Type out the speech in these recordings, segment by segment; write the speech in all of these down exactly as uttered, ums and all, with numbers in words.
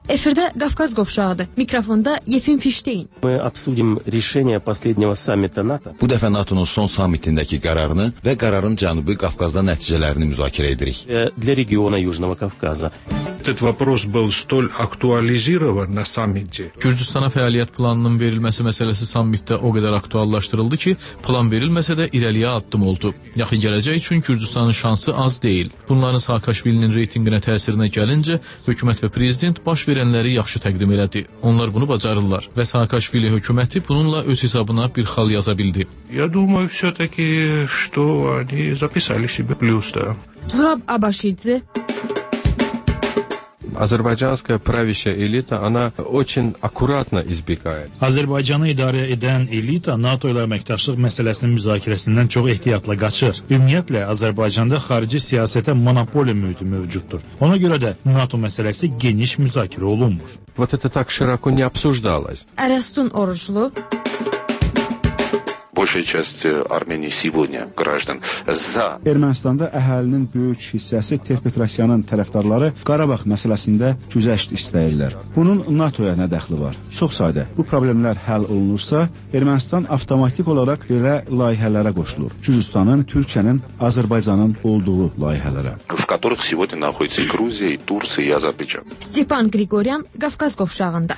Efirdə Qafqaz qovşağıdır. Mikrofonda Yefim Fişteyn. Мы обсудим решение последнего саммита НАТО. Bu dəfə NATO'nun son sammitindəki qərarını və qərarın Cənubi Qafqazda nəticələrini müzakirə edirik. Для региона Южного Кавказа. Этот вопрос был столь актуализирован на саммите. Gürcüstana fəaliyyət planının verilməsi məsələsi sammitdə o qədər aktuallaşdırıldı ki, plan verilməsə də irəliyə addım oldu. Yaxın gələcək üçün Gürcüstanın şansı az deyil. Bunların Saakashvilinin reytinqinə təsirinə gəlincə, hökumət və prezident baş verənləri yaxşı təqdim elədi. Onlar bunu bacarırlar və Saakashvili hökuməti bununla öz hesabına bir xal yaza bildi. Я думаю, все-таки, что они записали себе плюс, да. Zurab Abaşidze. Azərbaycanskая правящая элита, она очень аккуратно избегает. Azərbaycanı idarə edən elita NATO ilə əməkdaşlıq məsələsinin müzakirəsindən çox ehtiyatla qaçır. Ümumiyyətlə, Azərbaycanda xarici siyasətə monopoliya mühiti mövcuddur. Ona görə də NATO məsələsi geniş müzakirə olunmur. Вот это так широко не обсуждалось. Ərəstun Oruclu. Большая часть Armenии сегодня граждан за. Ermənistanda əhalinin böyük hissəsi Ter-Petrosyanın tərəfdarları Qarabağ məsələsində güzəşt istəyirlər. Bunun NATOya nə dəxli var? Çox sadə. Bu problemlər həll olunursa, Ermənistan avtomatik olaraq belə layihələrə qoşulur. Gürcüstanın, Türkiyənin, Azərbaycanın olduğu layihələrə. В которых сегодня находится и Грузия, и Турция, и Азербайджан. Stepan Grigoryan, Qafqaz qovşağında.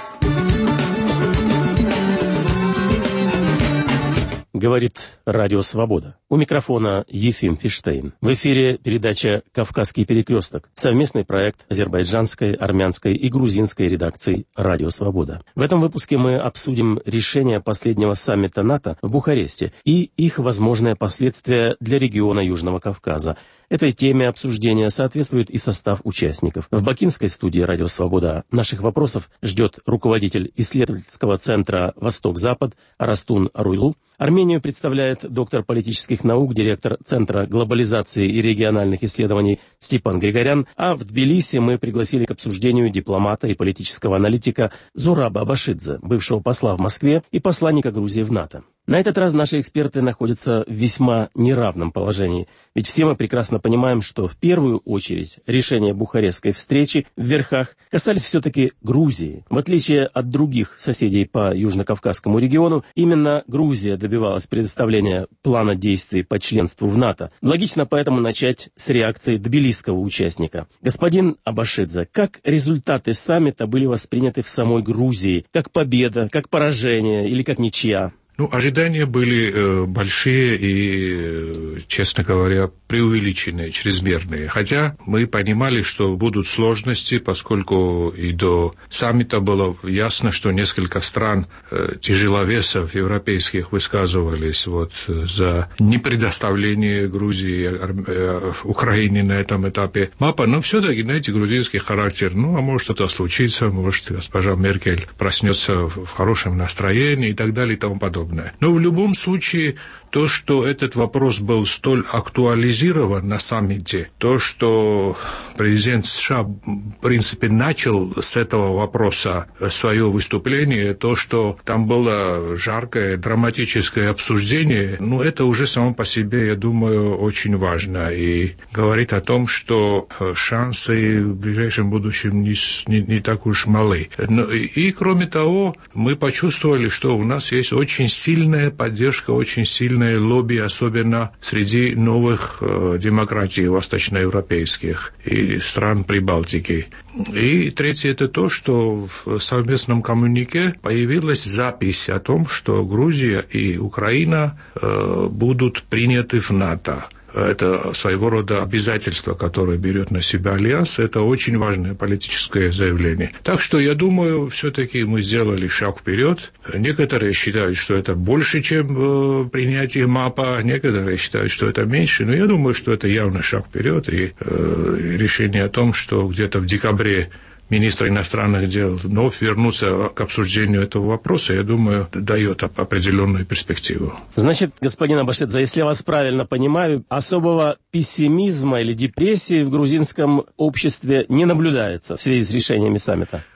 Говорит Радио Свобода. У микрофона Ефим Фиштейн. В эфире передача «Кавказский перекресток». Совместный проект азербайджанской, армянской и грузинской редакций Радио Свобода. В этом выпуске мы обсудим решение последнего саммита НАТО в Бухаресте и их возможные последствия для региона Южного Кавказа. Этой теме обсуждения соответствует и состав участников. В бакинской студии «Радио Свобода» наших вопросов ждет руководитель исследовательского центра «Восток-Запад» Арастун Аруйлу. Армению представляет доктор политических наук, директор Центра глобализации и региональных исследований Степан Григорян, а в Тбилиси мы пригласили к обсуждению дипломата и политического аналитика Зураба Абашидзе, бывшего посла в Москве и посланника Грузии в НАТО. На этот раз наши эксперты находятся в весьма неравном положении, ведь все мы прекрасно понимаем, что в первую очередь решения Бухарестской встречи в верхах касались все-таки Грузии. В отличие от других соседей по Южно-Кавказскому региону, именно Грузия добивалась предоставления плана действий по членству в НАТО. Логично поэтому начать с реакции тбилисского участника. Господин Абашидзе, как результаты саммита были восприняты в самой Грузии? Как победа, как поражение или как ничья? Ну, ожидания были э, большие и, э, честно говоря, преувеличенные, чрезмерные. Хотя мы понимали, что будут сложности, поскольку и до саммита было ясно, что несколько стран э, тяжеловесов европейских высказывались вот, за непредоставление Грузии, э, Украине на этом этапе мапа. Но все-таки, знаете, грузинский характер, ну, а может что-то случится, может госпожа Меркель проснется в хорошем настроении и так далее и тому подобное. Но в любом случае, то, что этот вопрос был столь актуализирован на саммите, то, что президент США, в принципе, начал с этого вопроса свое выступление, то, что там было жаркое, драматическое обсуждение, ну, это уже само по себе, я думаю, очень важно. И говорит о том, что шансы в ближайшем будущем не, не, не так уж малы. Но, и, и, кроме того, мы почувствовали, что у нас есть очень сильная поддержка, очень сильное лобби, особенно среди новых э, демократий восточноевропейских и стран Прибалтики. И третье, это то, что в совместном коммюнике появилась запись о том, что Грузия и Украина э, будут приняты в НАТО. Это своего рода обязательство, которое берет на себя Альянс. Это очень важное политическое заявление. Так что, я думаю, все-таки мы сделали шаг вперед. Некоторые считают, что это больше, чем э, принятие МАПа. Некоторые считают, что это меньше. Но я думаю, что это явно шаг вперед. И э, решение о том, что где-то в декабре министра иностранных дел вновь вернуться к обсуждению этого вопроса, я думаю, дает определенную перспективу. Значит, господин Абашидзе, если я вас правильно понимаю, особого пессимизма или депрессии в грузинском обществе не наблюдается в связи с решениями саммита?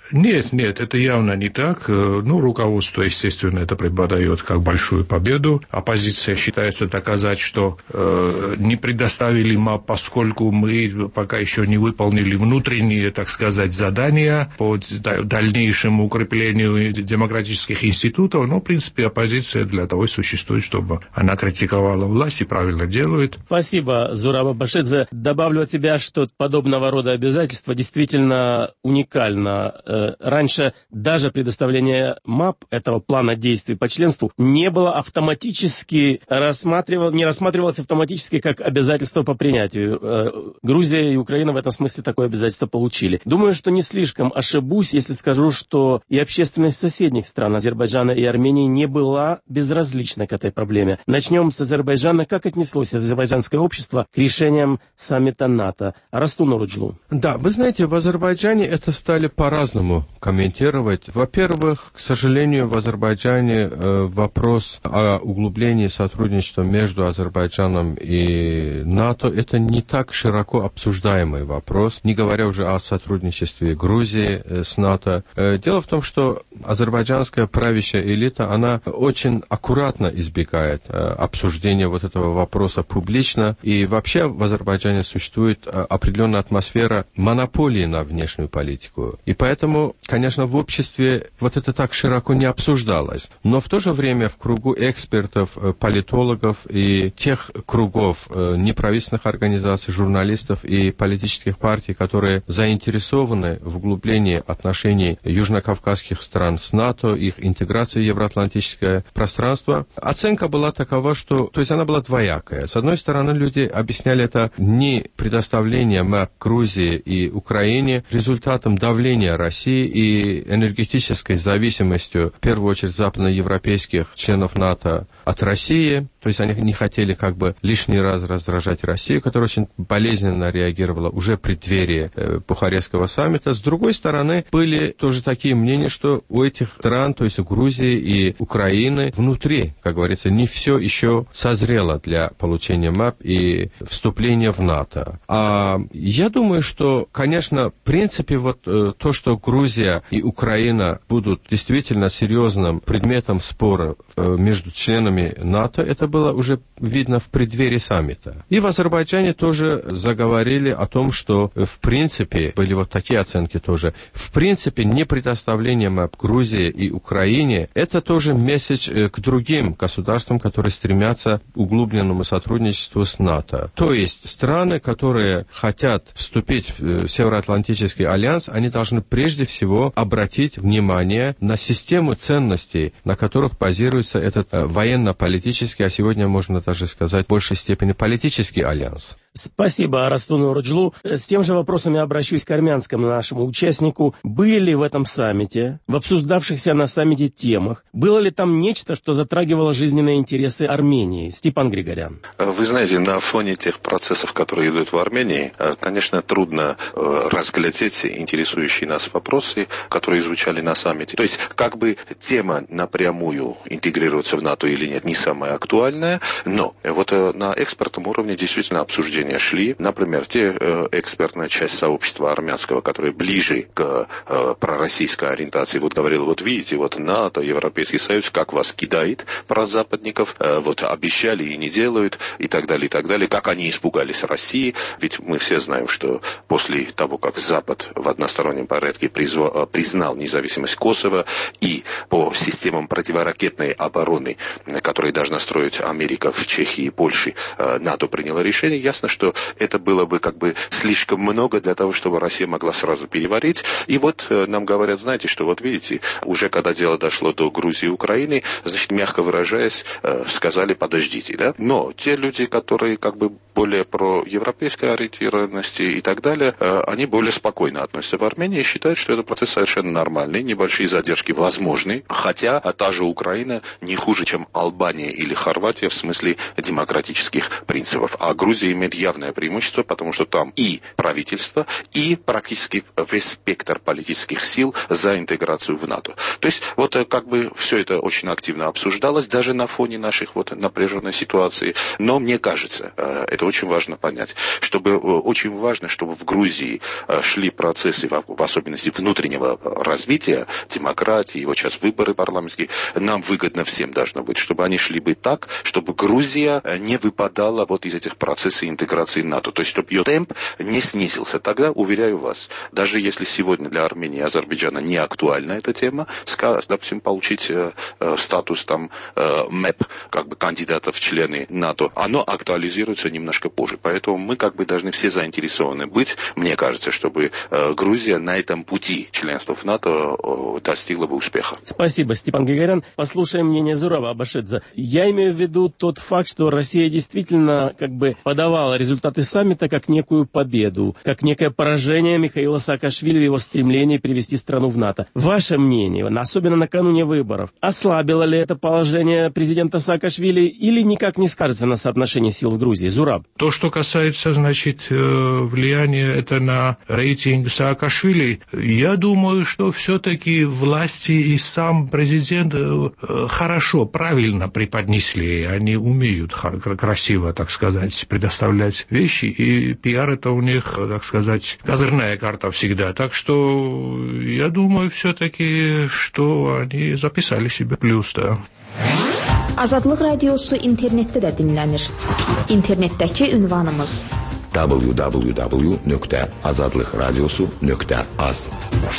Нет, нет, это явно не так. Ну, руководство, естественно, это преподает как большую победу. Оппозиция считается доказать, что э, не предоставили МАП, поскольку мы пока еще не выполнили внутренние, так сказать, задания по дальнейшему укреплению демократических институтов. Но, в принципе, оппозиция для того и существует, чтобы она критиковала власть и правильно делает. Спасибо, Зураб Абашидзе. Добавлю от себя, что подобного рода обязательства действительно уникально. Раньше даже предоставление МАП, этого плана действий по членству, не было автоматически рассматривал, не рассматривалось автоматически как обязательство по принятию. Грузия и Украина в этом смысле такое обязательство получили. Думаю, что не слишком ошибусь, если скажу, что и общественность соседних стран Азербайджана и Армении не была безразлична к этой проблеме. Начнем с Азербайджана. Как отнеслось азербайджанское общество к решениям саммита НАТО? Арастун Оруджлу. Да, вы знаете, в Азербайджане это стали по-разному комментировать. Во-первых, к сожалению, в Азербайджане э, вопрос о углублении сотрудничества между Азербайджаном и НАТО это не так широко обсуждаемый вопрос, не говоря уже о сотрудничестве Грузии э, с НАТО. Э, дело в том, что азербайджанская правящая элита, она очень аккуратно избегает э, обсуждения вот этого вопроса публично, и вообще в Азербайджане существует э, определенная атмосфера монополии на внешнюю политику. И поэтому, конечно, в обществе вот это так широко не обсуждалось. Но в то же время в кругу экспертов, политологов и тех кругов неправительственных организаций, журналистов и политических партий, которые заинтересованы в углублении отношений южнокавказских стран с НАТО, их интеграции в евроатлантическое пространство, оценка была такова, что, то есть она была двоякая. С одной стороны, люди объясняли это не предоставлением Грузии и Украине результатом давления России и энергетической зависимостью, в первую очередь, западноевропейских членов НАТО от России. То есть они не хотели как бы лишний раз раздражать Россию, которая очень болезненно реагировала уже в преддверии э, Бухарестского саммита. С другой стороны, были тоже такие мнения, что у этих стран, то есть у Грузии и Украины, внутри, как говорится, не все еще созрело для получения МАП и вступления в НАТО. А я думаю, что, конечно, в принципе, вот э, то, что Грузия и Украина будут действительно серьезным предметом спора э, между членами НАТО, это было уже видно в преддверии саммита. И в Азербайджане тоже заговорили о том, что в принципе, были вот такие оценки тоже, в принципе, не предоставление МАП Грузии и Украине, это тоже месседж к другим государствам, которые стремятся к углубленному сотрудничеству с НАТО. То есть страны, которые хотят вступить в Североатлантический альянс, они должны прежде всего обратить внимание на систему ценностей, на которых базируется этот военно-политический, а сегодня можно даже сказать, в большей степени политический альянс. Спасибо, Арастуну Оруджлу. С тем же вопросами обращусь к армянскому нашему участнику. Были ли в этом саммите, в обсуждавшихся на саммите темах, было ли там нечто, что затрагивало жизненные интересы Армении? Степан Григорян. Вы знаете, на фоне тех процессов, которые идут в Армении, конечно, трудно разглядеть интересующие нас вопросы, которые звучали на саммите. То есть, как бы тема напрямую интегрироваться в НАТО или нет, не самая актуальная, но вот на экспертном уровне действительно обсуждения шли. Например, те э, экспертная часть сообщества армянского, которые ближе к э, пророссийской ориентации, вот говорил, вот видите, вот НАТО, Европейский Союз, как вас кидает прозападников, э, вот обещали и не делают, и так далее, и так далее, как они испугались России, ведь мы все знаем, что после того, как Запад в одностороннем порядке призва, признал независимость Косово и по системам противоракетной обороны, которые должна строить Америка в Чехии и Польше, э, НАТО приняло решение, ясно, что это было бы как бы слишком много для того, чтобы Россия могла сразу переварить. И вот э, нам говорят, знаете, что вот видите, уже когда дело дошло до Грузии и Украины, значит, мягко выражаясь, э, сказали подождите, да? Но те люди, которые как бы более про европейской ориентированности и так далее, э, они более спокойно относятся в Армении и считают, что этот процесс совершенно нормальный, небольшие задержки возможны, хотя та же Украина не хуже, чем Албания или Хорватия в смысле демократических принципов. А Грузия имеет явное преимущество, потому что там и правительство, и практически весь спектр политических сил за интеграцию в НАТО. То есть вот как бы все это очень активно обсуждалось, даже на фоне наших вот напряженной ситуации. Но мне кажется, это очень важно понять, чтобы очень важно, чтобы в Грузии шли процессы, в особенности внутреннего развития, демократии, вот сейчас выборы парламентские, нам выгодно всем должно быть, чтобы они шли бы так, чтобы Грузия не выпадала вот из этих процессов интеграции НАТО, то есть чтобы ее темп не снизился. Тогда, уверяю вас, даже если сегодня для Армении и Азербайджана не актуальна эта тема, допустим, получить э, статус там э, МЭП, как бы кандидата в члены НАТО, оно актуализируется немножко позже. Поэтому мы как бы должны все заинтересованы быть, мне кажется, чтобы э, Грузия на этом пути членства в НАТО э, достигла бы успеха. Спасибо, Степан Григорян. Послушаем мнение Зураба Абашидзе. Я имею в виду тот факт, что Россия действительно как бы подавала результаты саммита как некую победу, как некое поражение Михаила Саакашвили в его стремлении привести страну в НАТО. Ваше мнение, особенно накануне выборов, ослабило ли это положение президента Саакашвили или никак не скажется на соотношении сил в Грузии? Зураб. То, что касается, значит, влияния это на рейтинг Саакашвили, я думаю, что все-таки власти и сам президент хорошо, правильно преподнесли. Они умеют красиво, так сказать, предоставлять вещи, и пиар это у них, так сказать, козырная карта всегда. Так что я думаю все-таки, что они записали себе плюс, да. Azadlıq Radiosu internetdə də dinlənir. İnternetdəki ünvanımız w w w nöqtə azadlıq radiosu nöqtə az.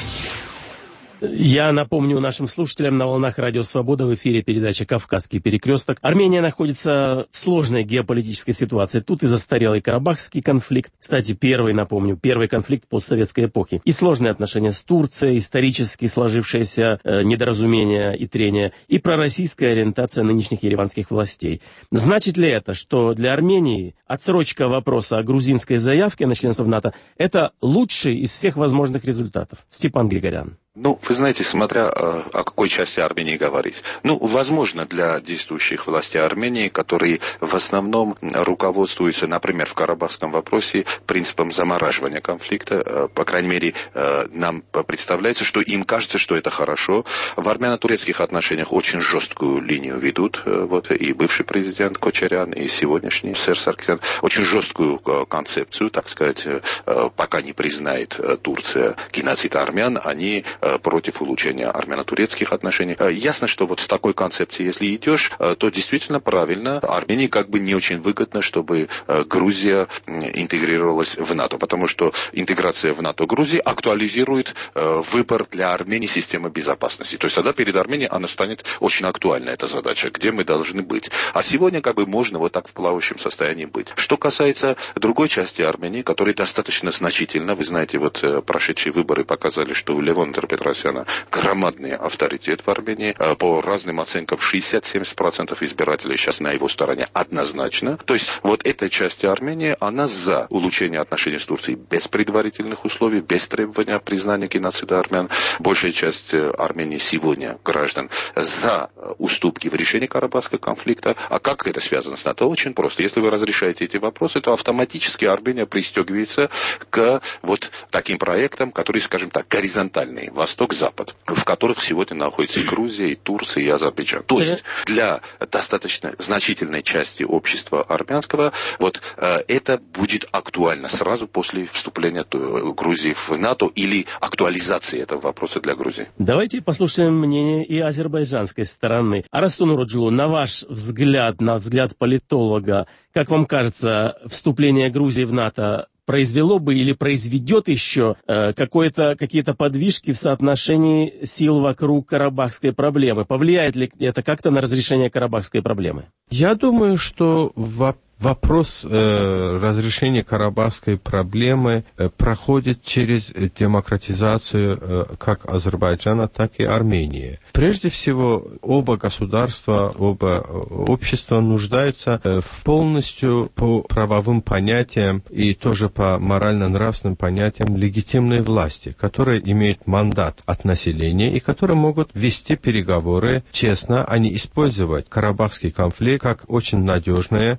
Я напомню нашим слушателям, на волнах Радио Свобода в эфире передача «Кавказский перекресток». Армения находится в сложной геополитической ситуации. Тут и застарелый карабахский конфликт. Кстати, первый, напомню, первый конфликт постсоветской эпохи. И сложные отношения с Турцией, исторически сложившееся э, недоразумение и трение, и пророссийская ориентация нынешних ереванских властей. Значит ли это, что для Армении отсрочка вопроса о грузинской заявке на членство в НАТО – это лучший из всех возможных результатов? Степан Григорян. Ну, вы знаете, смотря о, о какой части Армении говорить. Ну, возможно, для действующих властей Армении, которые в основном руководствуются, например, в карабахском вопросе принципом замораживания конфликта, по крайней мере, нам представляется, что им кажется, что это хорошо. В армяно-турецких отношениях очень жесткую линию ведут, вот, и бывший президент Кочарян, и сегодняшний сэр Саркисян, очень жесткую концепцию, так сказать, пока не признает Турция геноцид армян, они против улучшения армяно-турецких отношений. Ясно, что вот с такой концепцией, если идешь, то действительно правильно. Армении как бы не очень выгодно, чтобы Грузия интегрировалась в НАТО, потому что интеграция в НАТО Грузии актуализирует выбор для Армении системы безопасности. То есть тогда перед Арменией она станет очень актуальна, эта задача, где мы должны быть. А сегодня как бы можно вот так в плавающем состоянии быть. Что касается другой части Армении, которая достаточно значительна, вы знаете, вот прошедшие выборы показали, что у Левона Петросяна громадный авторитет в Армении. По разным оценкам шестьдесят-семьдесят процентов избирателей сейчас на его стороне однозначно. То есть вот эта часть Армении, она за улучшение отношений с Турцией без предварительных условий, без требования признания геноцида армян. Большая часть Армении сегодня граждан за уступки в решении карабахского конфликта. А как это связано с НАТО? Очень просто. Если вы разрешаете эти вопросы, то автоматически Армения пристегивается к вот таким проектам, которые, скажем так, горизонтальные. Восток-Запад, в которых сегодня находится и Грузия, и Турция, и Азербайджан. То есть для достаточно значительной части общества армянского вот э, это будет актуально сразу после вступления Грузии в НАТО или актуализации этого вопроса для Грузии. Давайте послушаем мнение и азербайджанской стороны. Арастун Уруджулу, на ваш взгляд, на взгляд политолога, как вам кажется, вступление Грузии в НАТО произвело бы или произведет еще э, какое-то, какие-то подвижки в соотношении сил вокруг карабахской проблемы? Повлияет ли это как-то на разрешение карабахской проблемы? Я думаю, что в Вопрос э, разрешения карабахской проблемы э, проходит через демократизацию э, как Азербайджана, так и Армении. Прежде всего, оба государства, оба общества нуждаются э, в полностью по правовым понятиям и тоже по морально-нравственным понятиям легитимной власти, которые имеют мандат от населения и которые могут вести переговоры честно, а не использовать карабахский конфликт как очень надежное испытание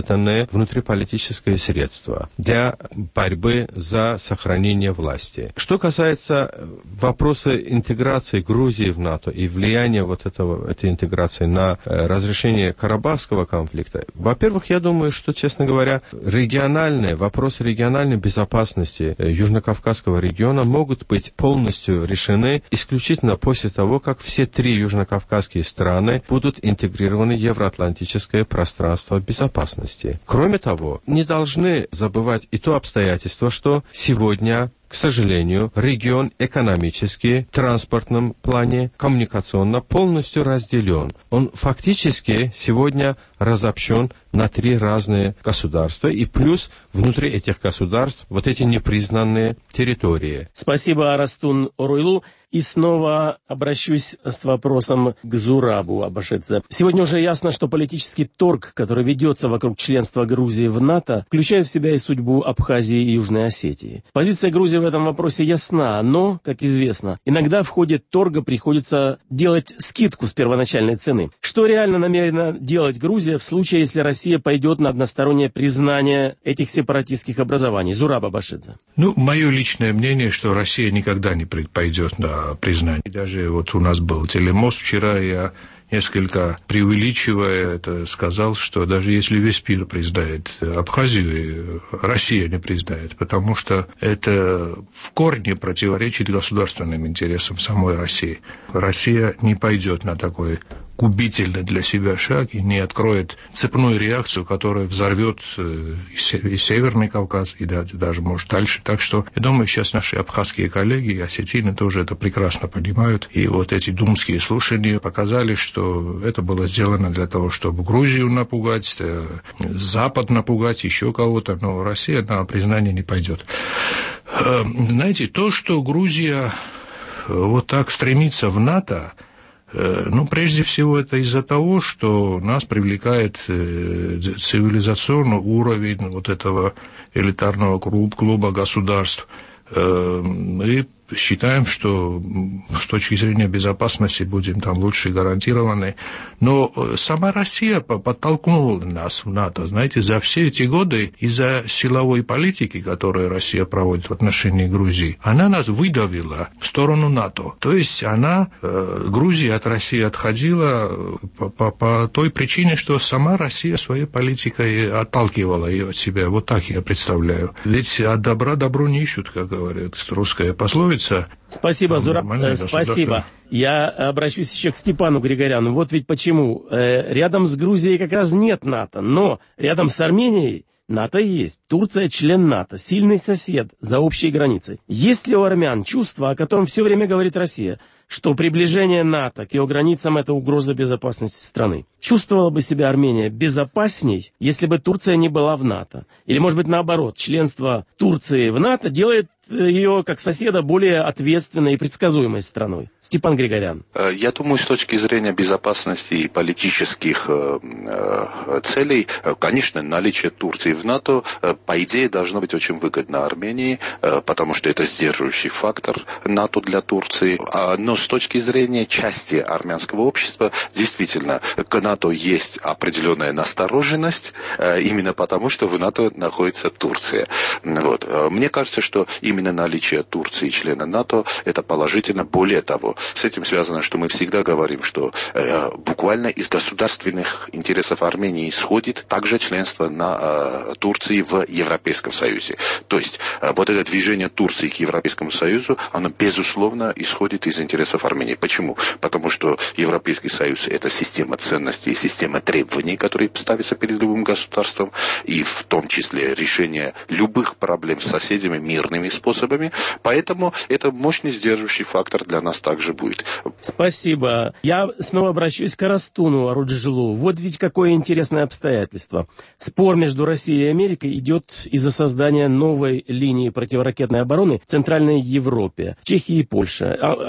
рассчитанное внутриполитическое средство для борьбы за сохранение власти. Что касается вопроса интеграции Грузии в НАТО и влияния вот этого, этой интеграции на разрешение Карабахского конфликта, во-первых, я думаю, что, честно говоря, региональные, вопросы региональной безопасности Южно-Кавказского региона могут быть полностью решены исключительно после того, как все три южнокавказские страны будут интегрированы в евроатлантическое пространство безопасности. Кроме того, не должны забывать и то обстоятельство, что сегодня, к сожалению, регион экономически, в транспортном плане, коммуникационно полностью разделен. Он фактически сегодня разобщен на три разные государства, и плюс внутри этих государств вот эти непризнанные территории. Спасибо, Арастун Оруйлу. И снова обращусь с вопросом к Зурабу Абашидзе. Сегодня уже ясно, что политический торг, который ведется вокруг членства Грузии в НАТО, включает в себя и судьбу Абхазии и Южной Осетии. Позиция Грузии в этом вопросе ясна, но, как известно, иногда в ходе торга приходится делать скидку с первоначальной цены. Что реально намерена делать Грузия в случае, если Россия пойдет на одностороннее признание этих сепаратистских образований? Зураб Абашидзе. Ну, мое личное мнение, что Россия никогда не пойдет на признание. Даже вот у нас был телемост вчера, я несколько преувеличивая это сказал, что даже если весь мир признает Абхазию, Россия не признает, потому что это в корне противоречит государственным интересам самой России. Россия не пойдет на такой губительный для себя шаг и не откроет цепную реакцию, которая взорвет и Северный Кавказ, и даже, может, дальше. Так что, я думаю, сейчас наши абхазские коллеги и осетины тоже это прекрасно понимают. И вот эти думские слушания показали, что это было сделано для того, чтобы Грузию напугать, Запад напугать, еще кого-то, но Россия на признание не пойдет. Знаете, то, что Грузия вот так стремится в НАТО, ну, прежде всего, это из-за того, что нас привлекает цивилизационный уровень вот этого элитарного клуба государств. Мы считаем, что с точки зрения безопасности будем там лучше гарантированы. Но сама Россия подтолкнула нас в НАТО. Знаете, за все эти годы из-за силовой политики, которую Россия проводит в отношении Грузии, она нас выдавила в сторону НАТО. То есть она, Грузия от России отходила по, по, по той причине, что сама Россия своей политикой отталкивала ее от себя. Вот так я представляю. Ведь от добра добру не ищут, как говорит русская пословица. Спасибо, Зураб. Спасибо. Я обращусь еще к Степану Григоряну. Вот ведь почему. Рядом с Грузией как раз нет НАТО, но рядом с Арменией НАТО есть. Турция член НАТО, сильный сосед за общей границей. Есть ли у армян чувство, о котором все время говорит Россия, что приближение НАТО к ее границам – это угроза безопасности страны? Чувствовала бы себя Армения безопасней, если бы Турция не была в НАТО? Или, может быть, наоборот, членство Турции в НАТО делает ее, как соседа, более ответственной и предсказуемой страной? Степан Григорян. Я думаю, с точки зрения безопасности и политических э, э, целей, конечно, наличие Турции в НАТО, э, по идее, должно быть очень выгодно Армении, э, потому что это сдерживающий фактор НАТО для Турции. А, но с точки зрения части армянского общества, действительно, к НАТО есть определенная настороженность, э, именно потому, что в НАТО находится Турция. Вот. Мне кажется, что именно Именно наличие Турции члена НАТО – это положительно. Более того, с этим связано, что мы всегда говорим, что э, буквально из государственных интересов Армении исходит также членство на, э, Турции в Европейском Союзе. То есть э, вот это движение Турции к Европейскому Союзу, оно безусловно исходит из интересов Армении. Почему? Потому что Европейский Союз – это система ценностей, система требований, которые ставятся перед любым государством, и в том числе решение любых проблем с соседями мирными способами. способами, поэтому это мощный сдерживающий фактор для нас также будет. Спасибо. Я снова обращусь к Арастуну Аруджилу. Вот ведь какое интересное обстоятельство. Спор между Россией и Америкой идет из-за создания новой линии противоракетной обороны в Центральной Европе, Чехии и Польше. Об этом уже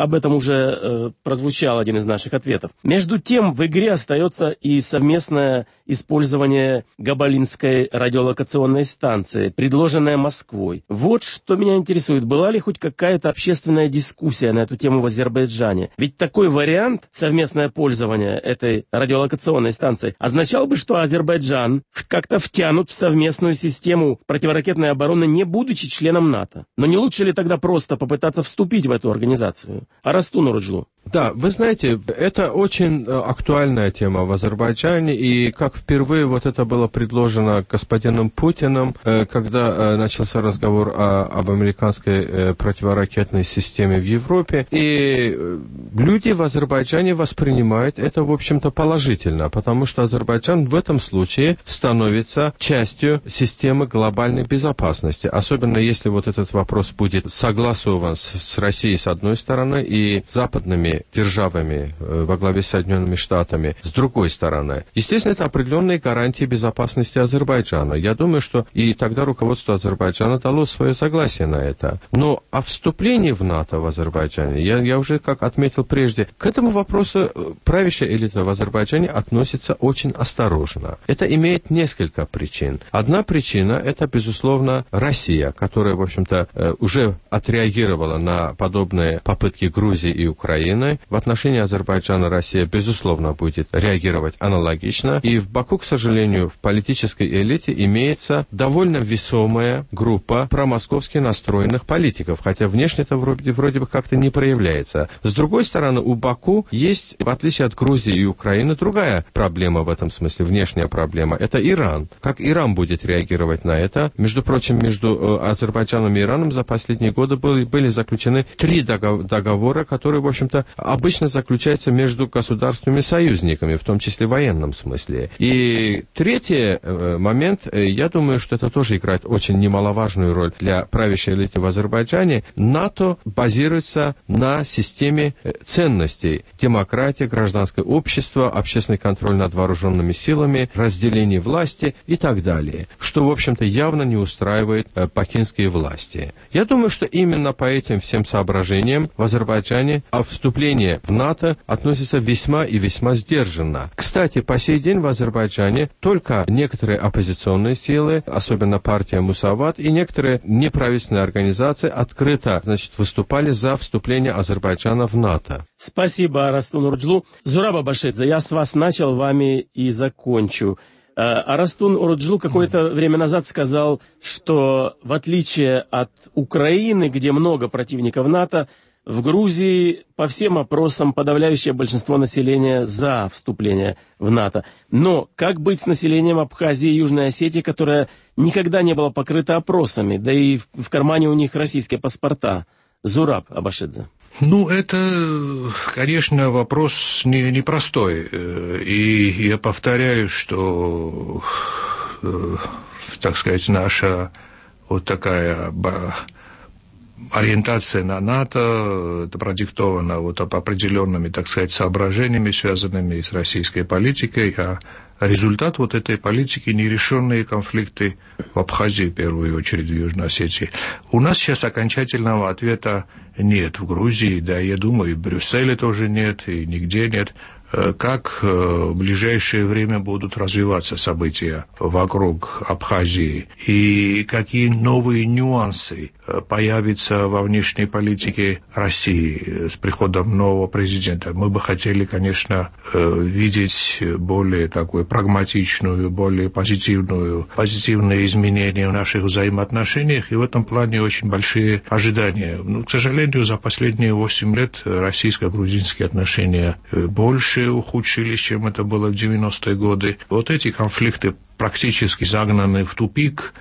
уже э, прозвучал один из наших ответов. Между тем, в игре остается и совместное использование Габалинской радиолокационной станции, предложенное Москвой. Вот что меня интересует. Была ли хоть какая-то общественная дискуссия на эту тему в Азербайджане? Ведь такой вариант, совместное пользование этой радиолокационной станцией, означал бы, что Азербайджан как-то втянут в совместную систему противоракетной обороны, не будучи членом НАТО. Но не лучше ли тогда просто попытаться вступить в эту организацию? Арастун Уруджлу. Да, вы знаете, это очень актуальная тема в Азербайджане, и как впервые вот это было предложено господином Путиным, когда начался разговор о, об американской противоракетной системе в Европе, и люди в Азербайджане воспринимают это, в общем-то, положительно, потому что Азербайджан в этом случае становится частью системы глобальной безопасности, особенно если вот этот вопрос будет согласован с, с Россией с одной стороны и западными державами во главе с Соединенными Штатами с другой стороны. Естественно, это определенные гарантии безопасности Азербайджана. Я думаю, что и тогда руководство Азербайджана дало свое согласие на это. Но о вступлении в НАТО в Азербайджане, я, я уже, как отметил прежде, к этому вопросу правящая элита в Азербайджане относится очень осторожно. Это имеет несколько причин. Одна причина – это, безусловно, Россия, которая, в общем-то, уже отреагировала на подобные попытки Грузии и Украины. В отношении Азербайджана Россия, безусловно, будет реагировать аналогично. И в Баку, к сожалению, в политической элите имеется довольно весомая группа промосковски настроенных политиков, хотя внешне это вроде, вроде бы как-то не проявляется. С другой стороны, у Баку есть, в отличие от Грузии и Украины, другая проблема в этом смысле, внешняя проблема. Это Иран. Как Иран будет реагировать на это? Между прочим, между Азербайджаном и Ираном за последние годы были, были заключены три договора, которые, в общем-то, обычно заключается между государствами-союзниками, в том числе в военном смысле. И третий э, момент, э, я думаю, что это тоже играет очень немаловажную роль для правящей элиты в Азербайджане. НАТО базируется на системе ценностей: демократия, гражданское общество, общественный контроль над вооруженными силами, разделение власти и так далее, что, в общем-то, явно не устраивает э, пекинские власти. Я думаю, что именно по этим всем соображениям в Азербайджане о вступлении в НАТО относится весьма и весьма сдержанно. Кстати, по сей день в Азербайджане только некоторые оппозиционные силы, особенно партия Мусават, и некоторые неправительственные организации открыто, значит, выступали за вступление Азербайджана в НАТО. Спасибо, Арастун Уруджлу. Зураб Абашидзе, я с вас начал, вами и закончу. Арастун Уруджлу какое-то время назад сказал, что в отличие от Украины, где много противников НАТО, в Грузии по всем опросам подавляющее большинство населения за вступление в НАТО. Но как быть с населением Абхазии и Южной Осетии, которое никогда не было покрыто опросами, да и в кармане у них российские паспорта? Зураб Абашидзе. Ну, это, конечно, вопрос не, непростой. И я повторяю, что, так сказать, наша вот такая ориентация на НАТО, это продиктовано вот определенными, так сказать, соображениями, связанными с российской политикой, а результат вот этой политики — нерешенные конфликты в Абхазии, в первую очередь, в Южной Осетии. У нас сейчас окончательного ответа нет в Грузии, да, я думаю, и в Брюсселе тоже нет, и нигде нет. Как в ближайшее время будут развиваться события вокруг Абхазии и какие новые нюансы появятся во внешней политике России с приходом нового президента. Мы бы хотели, конечно, видеть более такую прагматичную, более позитивную, позитивные изменения в наших взаимоотношениях, и в этом плане очень большие ожидания. Но, к сожалению, за последние восемь лет российско-грузинские отношения больше ухудшились, чем это было в девяностые годы. Вот эти конфликты практически загнаны в тупик,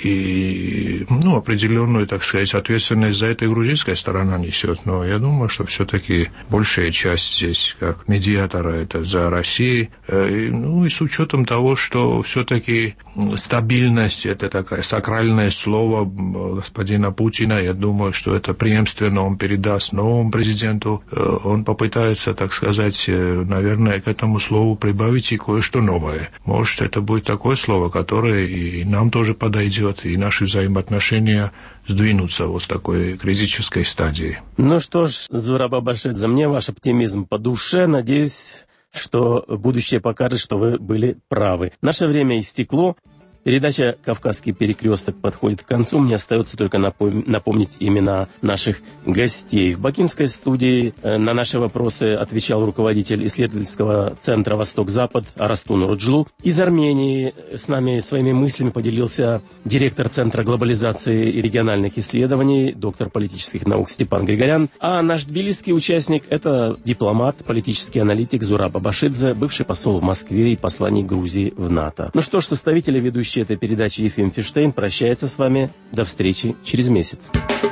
и, ну, определенную, так сказать, ответственность за это и грузинская сторона несет. Но я думаю, что все-таки большая часть здесь, как медиатора, это за Россией. Ну, и с учетом того, что все-таки стабильность — это такое сакральное слово господина Путина, я думаю, что это преемственно он передаст новому президенту. Он попытается, так сказать, наверное, к этому слову прибавить и кое-что новое. Может, это будет такой такое слово, которое и нам тоже подойдет, и наши взаимоотношения сдвинутся вот с такой критической стадии. Ну что ж, Зураб Абашидзе, мне ваш оптимизм по душе. Надеюсь, что будущее покажет, что вы были правы. Наше время истекло. Передача «Кавказский перекресток» подходит к концу. Мне остается только напом- напомнить имена наших гостей. В бакинской студии э, на наши вопросы отвечал руководитель исследовательского центра «Восток-Запад» Арастун Руджлу. Из Армении с нами своими мыслями поделился директор Центра глобализации и региональных исследований, доктор политических наук Степан Григорян. А наш тбилисский участник – это дипломат, политический аналитик Зураб Абашидзе, бывший посол в Москве и посланник Грузии в НАТО. Ну что ж, составители ведущие этой передачи Ефим Фиштейн прощается с вами. До встречи через месяц.